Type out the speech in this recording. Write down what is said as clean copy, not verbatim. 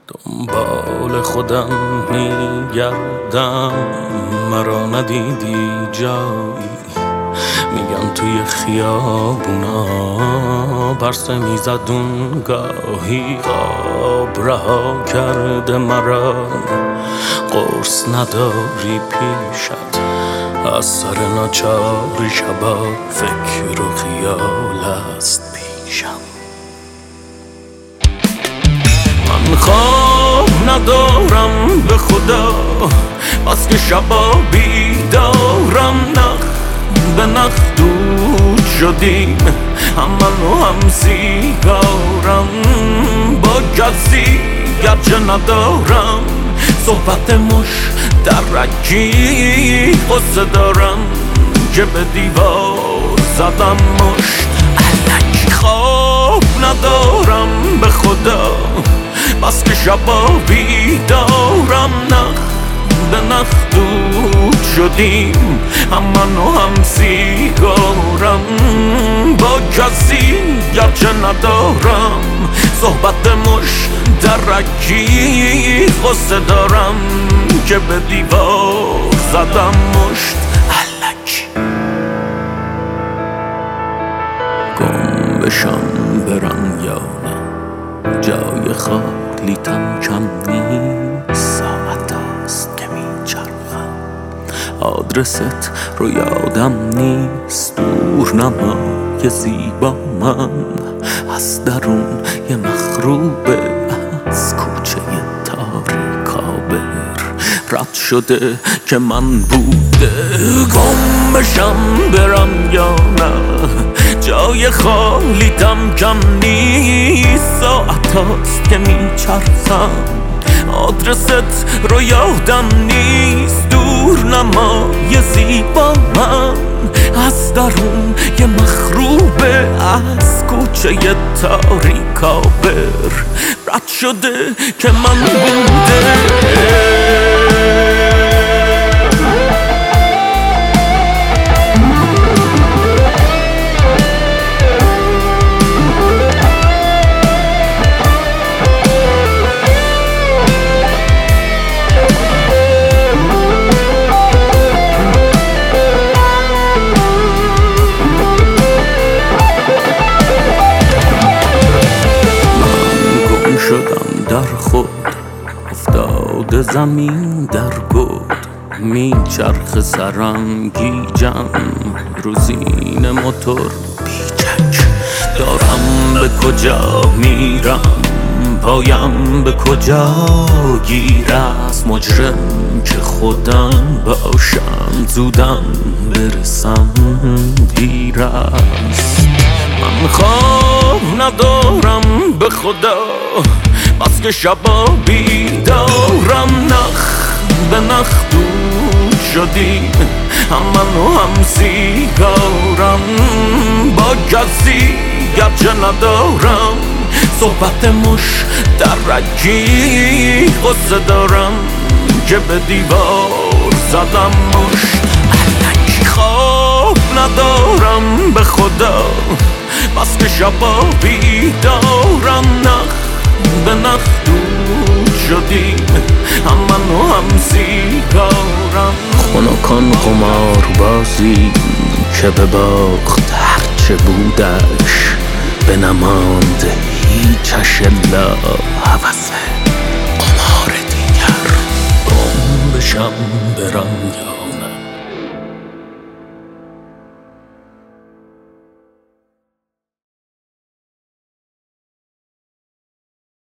دنبال خودم میگردم، مرا ندیدی جایی. میگن توی خیابونا پرسه میزد اون گاهی، خواب رها کرده مرا، قرص نداری پیشت، از سر ناچاری شبا فکر و خیال است پیشم. من خواب ندارم به خدا، بس که شبا بیدارم، نخ به نخ دود شدیم، هم من و هم سیگارم. با کسی گرچه ندارم صحبت مشترکی، قصه دارم که به دیوار زدم مشت. الکی خواب ندارم به خدا، بس که شبا بیدارم، نخ به نخ دود شدیم، هم من و هم سیگارم. با کسی گرچه ندارم صحبت مشترکی، قصه دارم که به دیوار زدم مشت. الکی گم بشم برم یا نه، جای خالیتم کم نیست، ساعت هاست که میچرخم، آدرست رو یادم نیست. دور نمای زیبا من از درون یه مخروبه، از کوچه تاریکابر رد شده که من بوده. گم بشم برم یا نه، جای خالیتم کم نیست، ساعت هاست که میچرخم، آدرست رو یادم نیست. دور نمای زیبا من از درون یه مخروبه، از کوچه تاریکابر رد شده که من بوده. شدم در خود افتاده زمین در گود، میچرخ سرم گیجم روزین موتور بیچک. دارم به کجا میرم، پایم به کجا گیر است، مجرم که خودم باشم، زودم برسم دیر است. من خواب ندارم به خدا، بس که شبا بیدارم، نخ به نخ دود شدیم، هم من و هم سیگارم. با کسی گرچه ندارم صحبت مشترکی، قصه دارم که به دیوار زدم مشت. الکی خواب ندارم به خدا، بس که شبا بیدارم، نخ به نخ دود شدیم، هم من و هم سیگارم. خنکان قمار بازی که به باخت هرچه بودش، به نماند هیچش الا هوس قمار دیگر. گم بشم برم یا